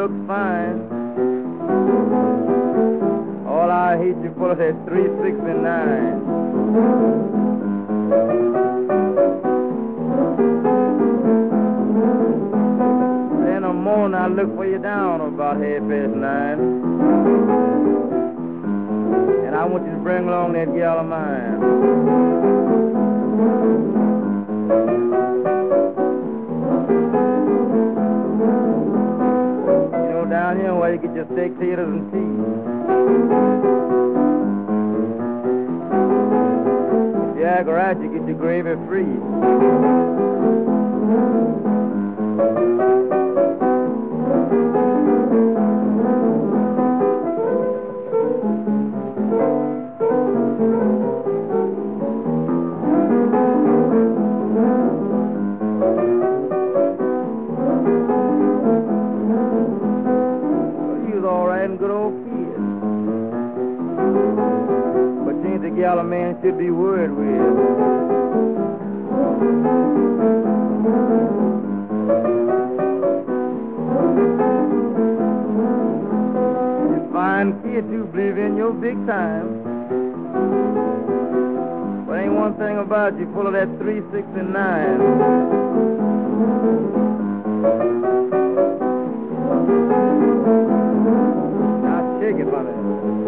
looks fine. All I hate you full of that 3, 6, and 9. In the morning I look for you down about 9:30. And I want you to bring along that gal of mine. You know, down here where you get your steak, taters, and tea. If you act right, you get your gravy free. Good old kid. But you ain't the gal a man should be worried with. You fine kid, you believe in your big time. But ain't one thing about you full of that 3, 6, and 9. Shake it, honey.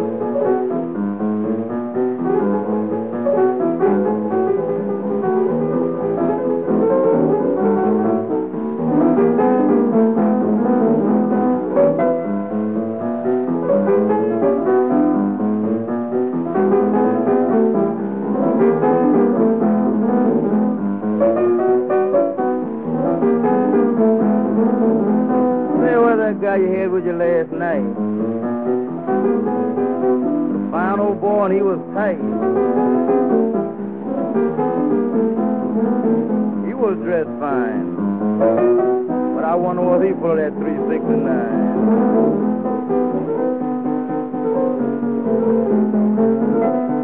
Say, where that guy you had with you last night? Fine old boy, and he was tight. He was dressed fine. But I wonder was he full of that 3, 6, and 9.